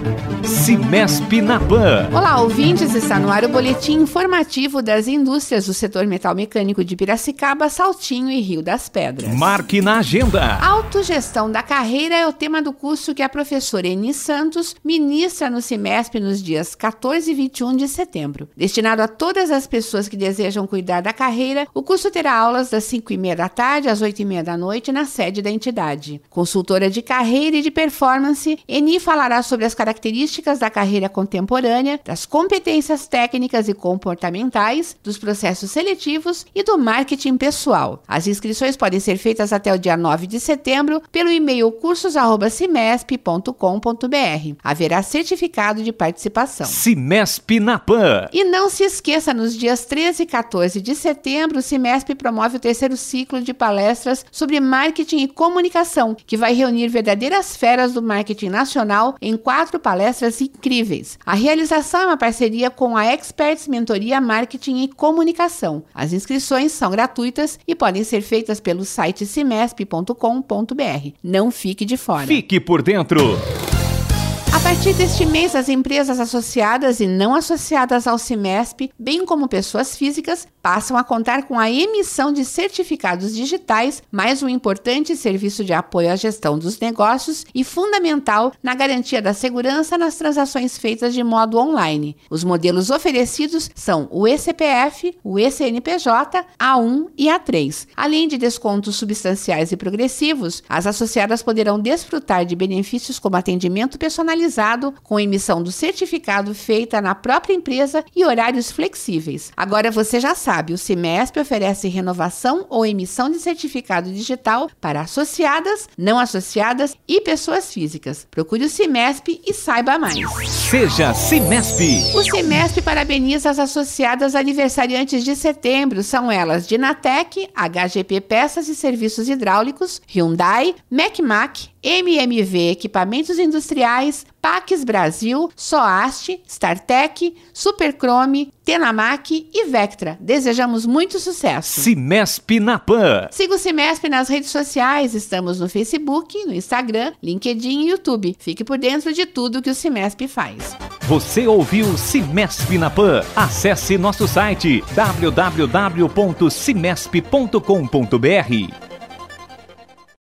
Cimesp na Pan. Olá, ouvintes, está no ar o boletim informativo das indústrias do setor metal mecânico de Piracicaba, Saltinho e Rio das Pedras. Marque na agenda. Autogestão da carreira é o tema do curso que a professora Eni Santos ministra no Cimesp nos dias 14 e 21 de setembro. Destinado a todas as pessoas que desejam cuidar da carreira, o curso terá aulas das 5h30 da tarde às 8h30 da noite na sede da entidade. Consultora de carreira e de performance, Eni falará sobre as características da carreira contemporânea, das competências técnicas e comportamentais, dos processos seletivos e do marketing pessoal. As inscrições podem ser feitas até o dia 9 de setembro pelo e-mail cursos@cimesp.com.br. Haverá certificado de participação. Cimesp na Pan. E não se esqueça, nos dias 13 e 14 de setembro, o Cimesp promove o 3º ciclo de palestras sobre marketing e comunicação, que vai reunir verdadeiras feras do marketing nacional em 4 palestras incríveis. A realização é uma parceria com a Experts Mentoria Marketing e Comunicação. As inscrições são gratuitas e podem ser feitas pelo site cimesp.com.br. Não fique de fora. Fique por dentro. A partir deste mês, as empresas associadas e não associadas ao Cimesp, bem como pessoas físicas, passam a contar com a emissão de certificados digitais, mais um importante serviço de apoio à gestão dos negócios e fundamental na garantia da segurança nas transações feitas de modo online. Os modelos oferecidos são o eCPF, o eCNPJ, A1 e A3. Além de descontos substanciais e progressivos, as associadas poderão desfrutar de benefícios como atendimento personalizado, com emissão do certificado feita na própria empresa e horários flexíveis. Agora você já sabe, o Cimesp oferece renovação ou emissão de certificado digital para associadas, não associadas e pessoas físicas. Procure o Cimesp e saiba mais. Seja Cimesp. O Cimesp parabeniza as associadas aniversariantes de setembro. São elas Dinatec, HGP Peças e Serviços Hidráulicos, Hyundai, MacMac, MMV Equipamentos Industriais, Pax Brasil, Soast, Startec, Superchrome, Tenamac e Vectra. Desejamos muito sucesso. Cimesp na Pan. Siga o Cimesp nas redes sociais. Estamos no Facebook, no Instagram, LinkedIn e YouTube. Fique por dentro de tudo que o Cimesp faz. Você ouviu Cimesp na Pan? Acesse nosso site www.cimesp.com.br.